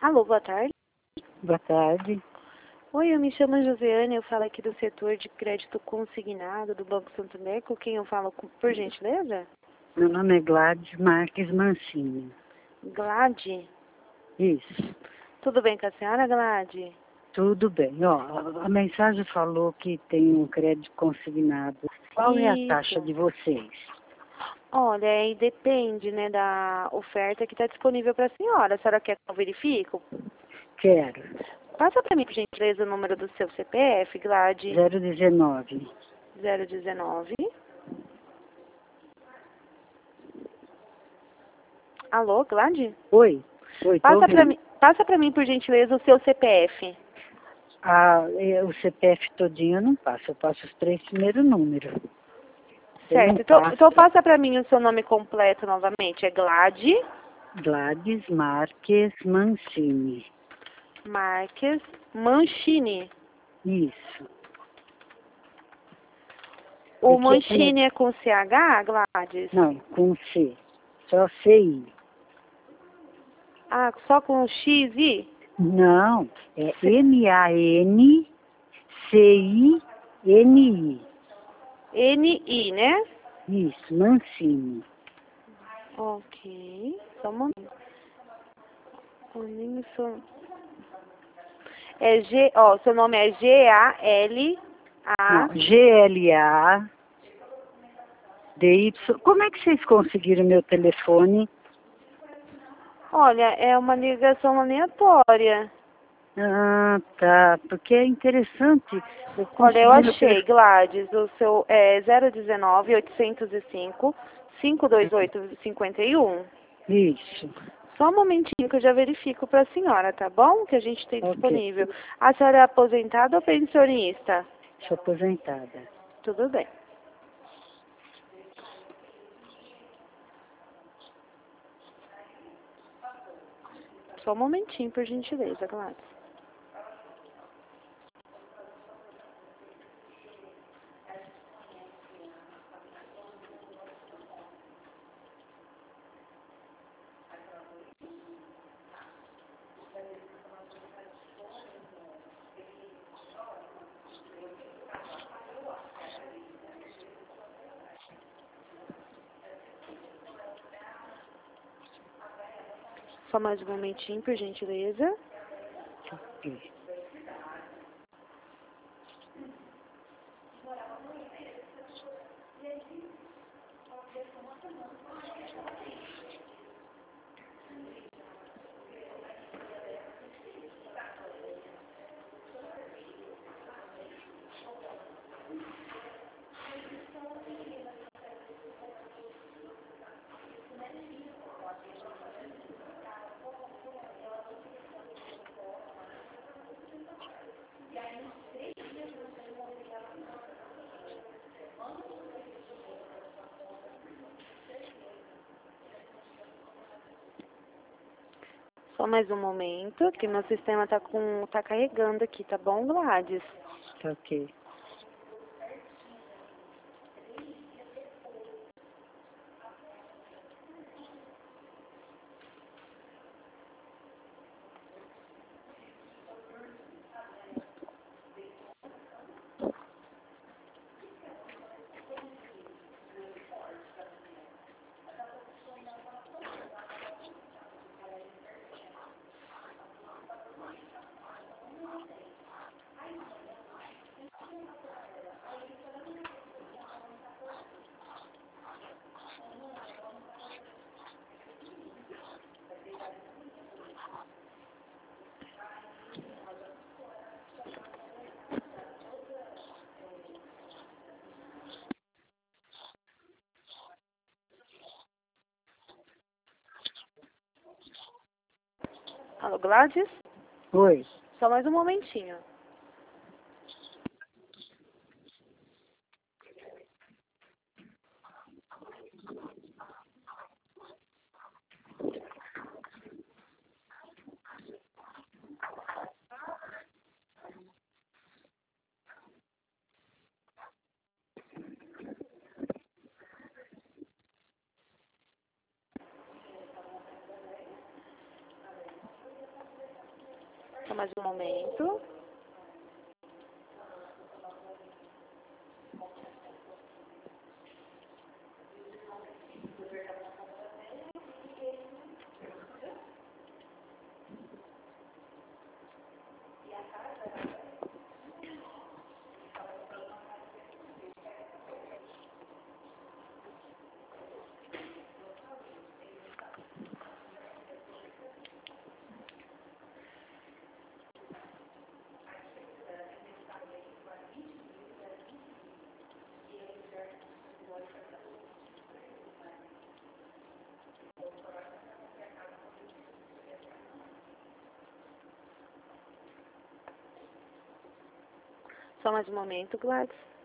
Alô, boa tarde. Boa tarde. Oi, eu me chamo Josiane, eu falo aqui do setor de crédito consignado do Banco Santander, com quem eu falo, por gentileza? Meu nome é Gladys Marques Mancini. Glade? Isso. Tudo bem com a senhora, Glade? Tudo bem. Ó, a mensagem falou que tem um crédito consignado. Qual é a taxa Isso. de vocês? Olha, aí depende, né, da oferta que está disponível para a senhora. A senhora quer que eu verifique? Quero. Passa para mim, por gentileza, o número do seu CPF, Glade. 019. 019. Alô, Glade? Oi. Oi, tô ouvindo. Passa para mim, por gentileza, o seu CPF. O CPF todinho eu não passo. Eu passo os 3 primeiros números. Eu não Certo, passo. então passa para mim o seu nome completo novamente. É Glade Gladys Marques Mancini. Marques Mancini. Isso. O Porque Mancini é com CH, Gladys? Não, com C. Só CI. Ah, só com XI? Não, é Mancini. NI, né? Isso, Mancini. Ok, só um momento. É seu nome é G-A-L-A. Não, GLADY. Como é que vocês conseguiram meu telefone? Olha, é uma ligação aleatória. Ah, tá, porque é interessante. Eu Olha, eu consegui meu achei, telefone. Gladys, o seu é 019 805 52851. Isso, Só um momentinho que eu já verifico para a senhora, tá bom? Que a gente tem ok. disponível. A senhora é aposentada ou pensionista? Sou aposentada. Tudo bem. Só um momentinho, por gentileza, Gladys. Só mais um momentinho, por gentileza. Ok. Só mais um momento, que meu sistema tá carregando aqui, tá bom, Gladys? Tá ok. Alô, Gladys? Oi. Só mais um momentinho. Só mais um momento. Só mais um momento, Gladys.